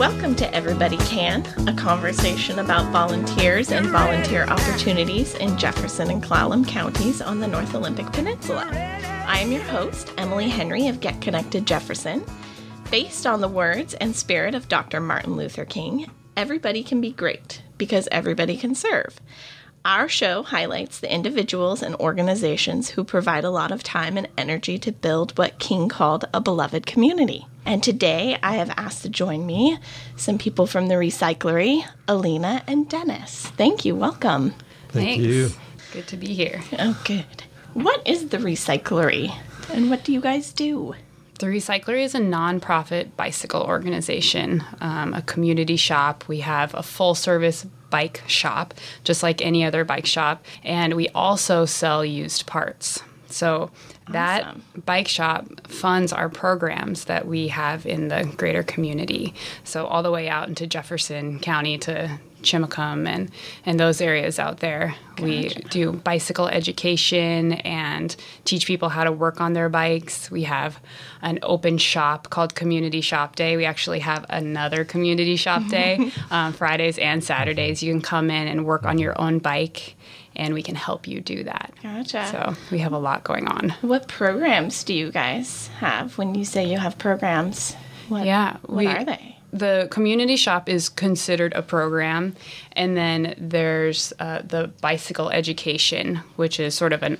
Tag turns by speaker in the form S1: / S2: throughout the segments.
S1: Welcome to Everybody Can, a conversation about volunteers and volunteer opportunities in Jefferson and Clallam counties on the North Olympic Peninsula. I am your host, Emily Henry of Get Connected Jefferson. Based on the words and spirit of Dr. Martin Luther King, everybody can be great because everybody can serve. Our show highlights the individuals and organizations who provide a lot of time and energy to build what King called a beloved community. And today I have asked to join me some people from the Recyclery, Alina and Dennis. Thank you. Welcome.
S2: Thanks. You. Good to be here.
S1: Oh, good. What is the Recyclery and what do you guys do?
S2: The Recyclery is a nonprofit bicycle organization, a community shop. We have a full-service bike shop, just like any other bike shop, and we also sell used parts. So that bike shop funds our programs that we have in the greater community. So all the way out into Jefferson County to Chimacum and those areas out there. Gotcha. We do bicycle education and teach people how to work on their bikes. We have an open shop called Community Shop Day. We actually have another Community Shop Day, Fridays and Saturdays. You can come in and work on your own bike, and we can help you do that.
S1: Gotcha.
S2: So we have a lot going on.
S1: What programs do you guys have when you say you have programs? What are they?
S2: The community shop is considered a program, and then there's the bicycle education, which is sort of an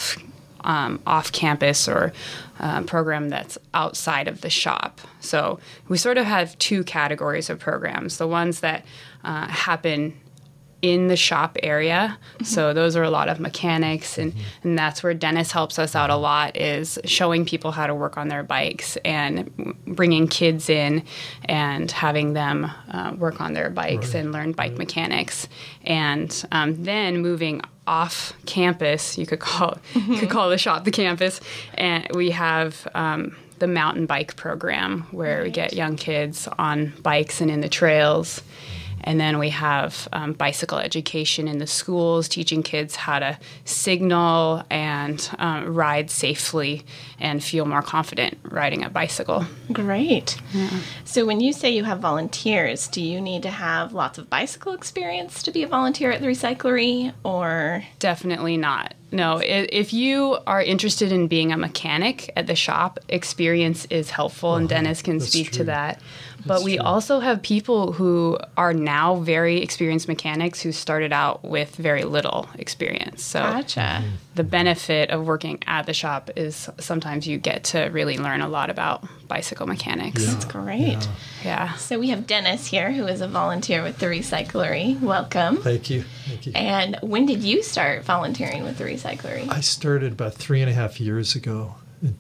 S2: off-campus or program that's outside of the shop. So we sort of have two categories of programs. The ones that happen in the shop area. Mm-hmm. So those are a lot of mechanics, and that's where Dennis helps us out a lot, is showing people how to work on their bikes and bringing kids in and having them work on their bikes and learn bike mechanics. And then moving off campus, you could call the shop the campus, and we have the mountain bike program where we get young kids on bikes and in the trails. And then we have bicycle education in the schools, teaching kids how to signal and ride safely and feel more confident riding a bicycle.
S1: Great. Yeah. So when you say you have volunteers, do you need to have lots of bicycle experience to be a volunteer at the Recyclery, or?
S2: Definitely not. No, if you are interested in being a mechanic at the shop, experience is helpful, and Dennis can speak to that. But we also have people who are now very experienced mechanics who started out with very little experience. So
S1: Gotcha.
S2: The benefit of working at the shop is sometimes you get to really learn a lot about bicycle mechanics.
S1: That's great.
S2: Yeah.
S1: So we have Dennis here, who is a volunteer with the Recyclery. Welcome.
S3: Thank you.
S1: And when did you start volunteering with the Recyclery?
S3: I started about 3.5 years ago in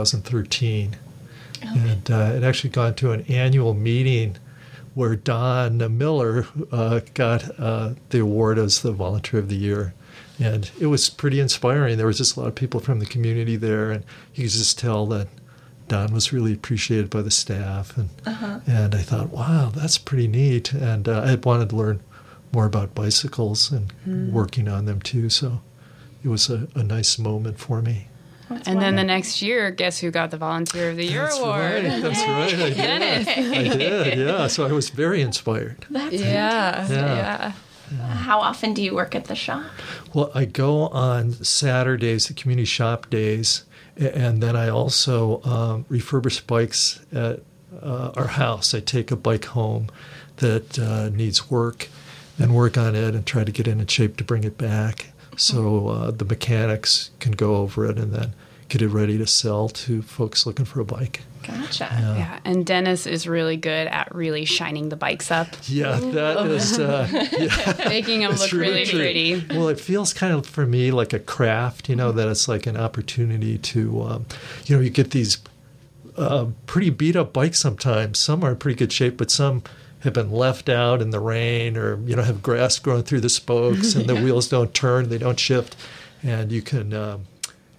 S3: 2013. And it actually gone to an annual meeting where Don Miller got the award as the Volunteer of the Year. And it was pretty inspiring. There was just a lot of people from the community there, and you could just tell that Don was really appreciated by the staff. And and I thought, wow, that's pretty neat. And I had wanted to learn more about bicycles and working on them too. So it was a nice moment for me.
S2: Then the next year, guess who got the Volunteer of the Year award?
S3: That's right. I did. Yeah. So I was very inspired.
S1: That's fantastic. How often do you work at the shop?
S3: Well, I go on Saturdays, the community shop days, and then I also refurbish bikes at our house. I take a bike home that needs work and work on it and try to get it in shape to bring it back. So the mechanics can go over it and then get it ready to sell to folks looking for a bike.
S1: Gotcha.
S2: Yeah, and Dennis is really good at really shining the bikes up.
S3: Yeah, that is...
S2: making them look really pretty.
S3: Well, it feels kind of, for me, like a craft, that it's like an opportunity to, you get these pretty beat-up bikes sometimes. Some are in pretty good shape, but some have been left out in the rain, or have grass growing through the spokes and the wheels don't turn, they don't shift, and you can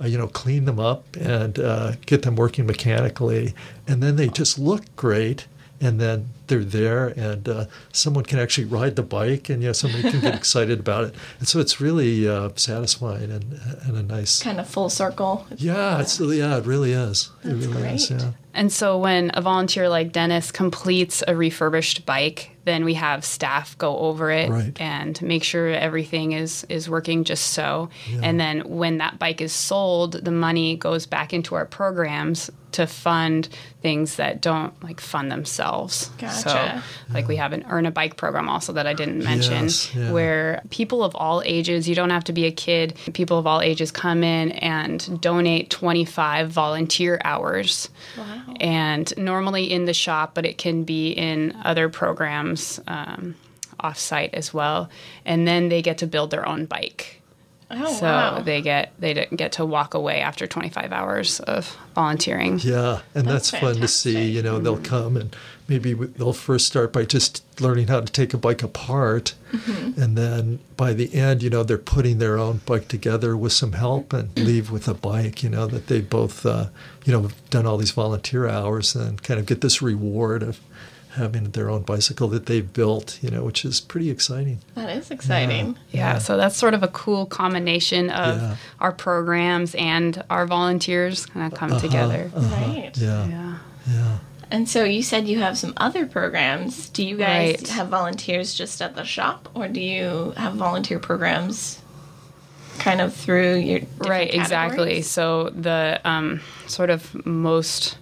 S3: clean them up and get them working mechanically, and then they just look great, and then they're there, and someone can actually ride the bike, and somebody can get excited about it, and so it's really satisfying and a nice
S1: kind of full circle.
S3: Yeah, it really is.
S1: That's
S3: it really
S1: great.
S3: is. Yeah.
S2: And so when a volunteer like Dennis completes a refurbished bike, then we have staff go over it
S3: Right.
S2: and make sure everything is working just so.
S3: Yeah.
S2: And then when that bike is sold, the money goes back into our programs to fund things that don't fund themselves.
S1: Gotcha.
S2: So we have an Earn a Bike program also that I didn't mention,
S3: Yes, yeah.
S2: where people of all ages, you don't have to be a kid, people of all ages come in and donate 25 volunteer hours.
S1: Wow.
S2: And normally in the shop, but it can be in other programs off-site as well. And then they get to build their own bike.
S1: Oh,
S2: So
S1: wow.
S2: they get to walk away after 25 hours of volunteering.
S3: Yeah, and
S1: That's
S3: that's fun to see.
S1: fantastic.
S3: They'll come and maybe they'll first start by just learning how to take a bike apart, and then by the end, they're putting their own bike together with some help and leave with a bike. That they both, done all these volunteer hours and kind of get this reward of having their own bicycle that they've built. Which is pretty exciting.
S1: That is exciting.
S2: Yeah, so that's sort of a cool combination of
S3: Yeah.
S2: our programs and our volunteers kind of come together.
S1: Right.
S3: Yeah,
S2: Yeah.
S3: yeah.
S1: And so you said you have some other programs. Do you guys
S2: Right.
S1: have volunteers just at the shop, or do you have volunteer programs kind of through your different
S2: Right, exactly.
S1: categories?
S2: So the sort of most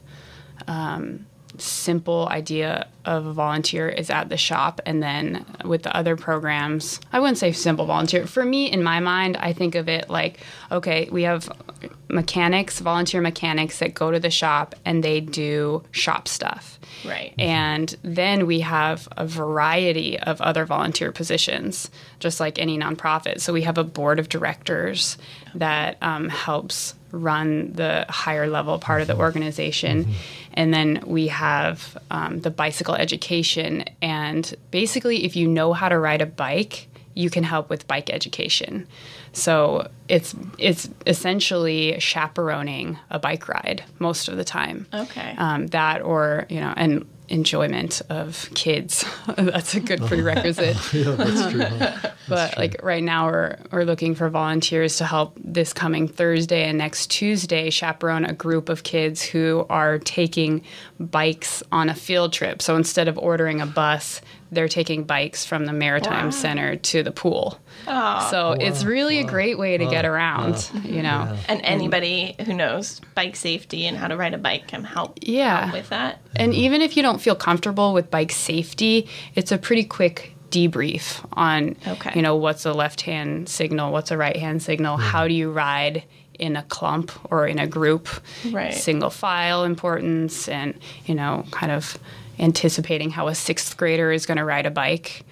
S2: simple idea of a volunteer is at the shop, and then with the other programs, I wouldn't say simple volunteer. For me, in my mind, I think of it like, okay, we have volunteer mechanics that go to the shop and they do shop stuff.
S1: Right.
S2: And then we have a variety of other volunteer positions, just like any nonprofit. So we have a board of directors that helps run the higher level part of the organization. And then we have the bicycle education. And basically, if you know how to ride a bike, you can help with bike education. So it's essentially chaperoning a bike ride most of the time.
S1: Okay.
S2: That or, and enjoyment of kids. That's a good prerequisite.
S3: Yeah, that's true. Huh?
S2: But right now we're looking for volunteers to help this coming Thursday and next Tuesday chaperone a group of kids who are taking bikes on a field trip. So instead of ordering a bus, they're taking bikes from the Maritime
S1: Wow.
S2: Center to the pool.
S1: Oh.
S2: So it's really a great way to get around,
S3: Yeah.
S1: And anybody who knows bike safety and how to ride a bike can help
S2: Yeah.
S1: with that.
S2: And even if you don't feel comfortable with bike safety, it's a pretty quick debrief on,
S1: Okay.
S2: what's a left-hand signal, what's a right-hand signal, how do you ride in a clump or in a group,
S1: Right.
S2: single file importance, and, kind of anticipating how a sixth grader is going to ride a bike.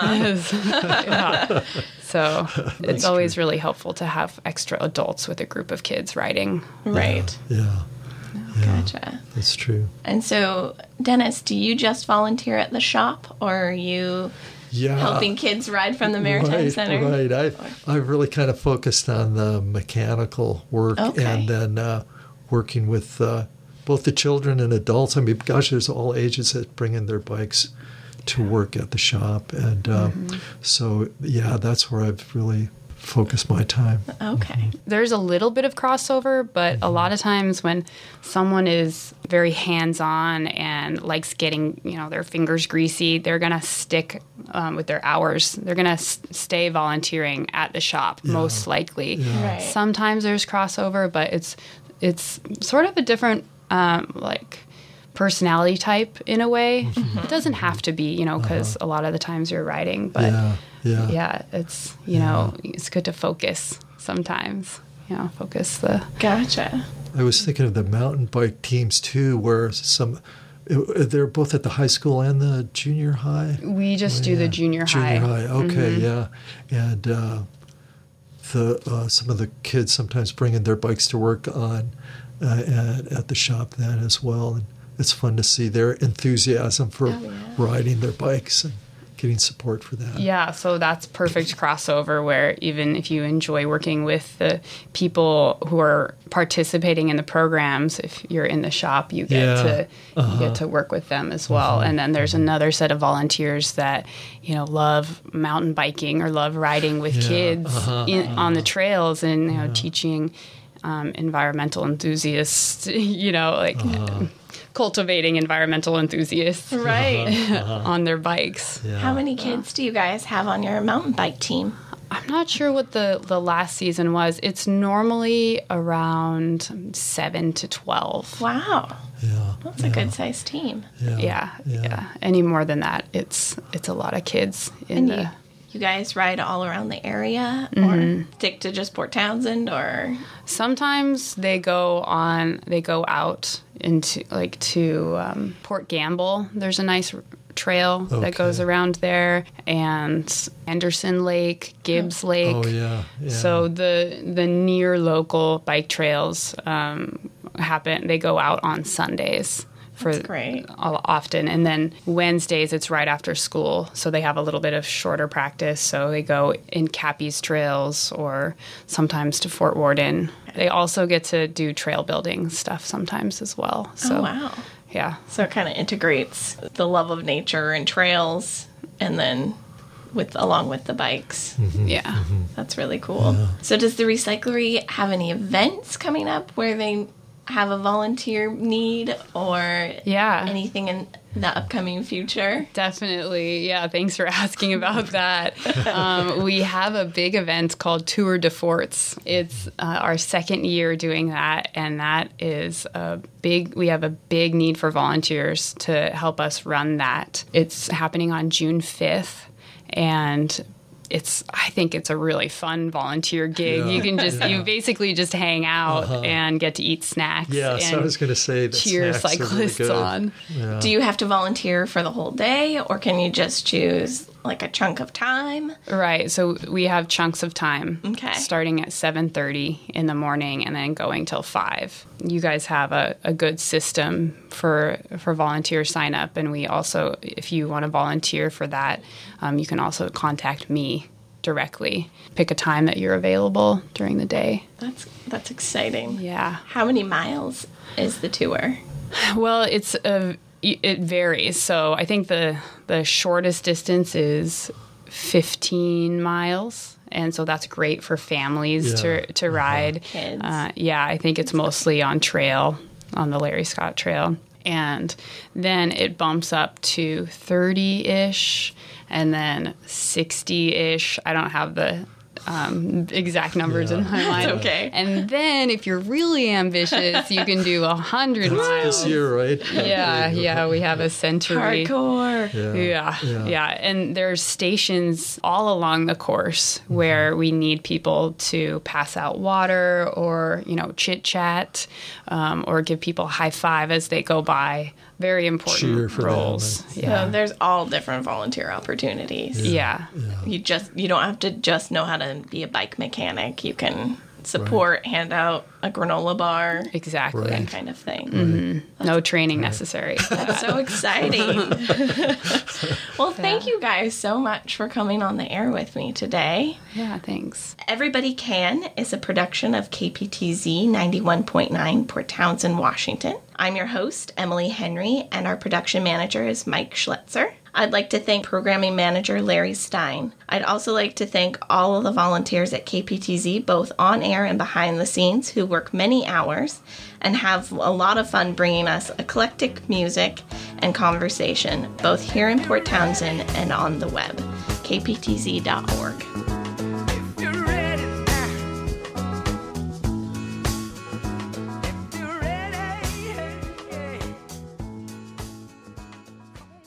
S2: Yeah. So it's always really helpful to have extra adults with a group of kids riding.
S1: Right.
S3: Yeah,
S1: Gotcha.
S3: that's true.
S1: And so, Dennis, do you just volunteer at the shop, or are you
S3: Yeah.
S1: helping kids ride from the Maritime Center?
S3: Right. I've really kind of focused on the mechanical work
S1: Okay.
S3: and then working with both the children and adults. I mean, gosh, there's all ages that bring in their bikes to work at the shop. And so, yeah, that's where I've really focused my time.
S1: Okay.
S2: There's a little bit of crossover, but a lot of times when someone is very hands-on and likes getting, their fingers greasy, they're going to stick with their hours. They're going to stay volunteering at the shop, most likely.
S3: Yeah.
S1: Right.
S2: Sometimes there's crossover, but it's sort of a different personality type in a way. It doesn't have to be, because a lot of the times you're riding, but
S3: Yeah.
S2: it's it's good to focus sometimes. Focus the.
S1: Gotcha.
S3: I was thinking of the mountain bike teams too, where they're both at the high school and the junior high.
S2: We just do the junior high.
S3: Junior high, okay, yeah. And some of the kids sometimes bring in their bikes to work on at the shop then as well. And it's fun to see their enthusiasm for riding their bikes. And getting support for that.
S2: Yeah, so that's perfect crossover where even if you enjoy working with the people who are participating in the programs, if you're in the shop, you get to work with them as well. And then there's another set of volunteers that, love mountain biking or love riding with kids on the trails and teaching environmental enthusiasts, cultivating environmental enthusiasts on their bikes.
S3: Yeah.
S1: How many kids do you guys have on your mountain bike team?
S2: I'm not sure what the last season was. It's normally around 7 to 12.
S1: Wow.
S3: Yeah.
S1: That's a good sized team.
S2: Yeah. Any more than that, it's a lot of kids
S1: You guys ride all around the area or stick to just Port Townsend or?
S2: Sometimes they go out into to Port Gamble. There's a nice trail that goes around there, and Anderson Lake, Gibbs Lake.
S3: Oh, yeah.
S2: So the near local bike trails happen. They go out on Sundays.
S1: That's great.
S2: Often. And then Wednesdays, it's right after school. So they have a little bit of shorter practice. So they go in Cappy's trails or sometimes to Fort Worden. They also get to do trail building stuff sometimes as well. So,
S1: oh, wow.
S2: Yeah.
S1: So it kind of integrates the love of nature and trails and then along with the bikes.
S2: Yeah.
S1: That's really cool. Yeah. So does the recyclery have any events coming up where they have a volunteer need or anything in the upcoming future?
S2: Definitely. Yeah, thanks for asking about that. We have a big event called Tour de Forts. It's our second year doing that, and that is we have a big need for volunteers to help us run that. It's happening on June 5th, and I think it's a really fun volunteer gig. You can you basically just hang out and get to eat snacks.
S3: Yeah, so I was going to say that
S2: cheer cyclists
S3: really
S2: on.
S3: Yeah.
S1: Do you have to volunteer for the whole day, or can you just choose like a chunk of time?
S2: Right. So we have chunks of time.
S1: Okay.
S2: Starting at 7:30 in the morning and then going till 5. You guys have a good system for volunteer sign up, and we also, if you want to volunteer for that, you can also contact me directly. Pick a time that you're available during the day.
S1: That's exciting.
S2: Yeah.
S1: How many miles is the tour?
S2: Well, it varies. So I think the shortest distance is 15 miles. And so that's great for families to ride.
S1: Kids.
S2: I think it's mostly on trail, on the Larry Scott Trail. And then it bumps up to 30-ish and then 60-ish. I don't have the exact numbers in my mind.
S1: It's okay.
S2: And then if you're really ambitious, you can do 100 miles.
S3: This year, right?
S2: Yeah, we have a Century.
S1: Hardcore.
S2: Yeah. And there's stations all along the course where we need people to pass out water or, chit chat or give people a high five as they go by. Very important
S3: cheer for
S2: roles.
S3: them.
S1: So there's all different volunteer opportunities.
S2: Yeah.
S1: You don't have to just know how to be a bike mechanic. You can support, hand out a granola bar.
S2: Exactly.
S1: That kind of thing.
S2: Mm-hmm. No training necessary.
S1: That's so exciting. Well, thank you guys so much for coming on the air with me today.
S2: Yeah, thanks.
S1: Everybody Can is a production of KPTZ 91.9 Port Townsend, Washington. I'm your host, Emily Henry, and our production manager is Mike Schletzer. I'd like to thank programming manager Larry Stein. I'd also like to thank all of the volunteers at KPTZ, both on air and behind the scenes, who work many hours and have a lot of fun bringing us eclectic music and conversation, both here in Port Townsend and on the web, kptz.org.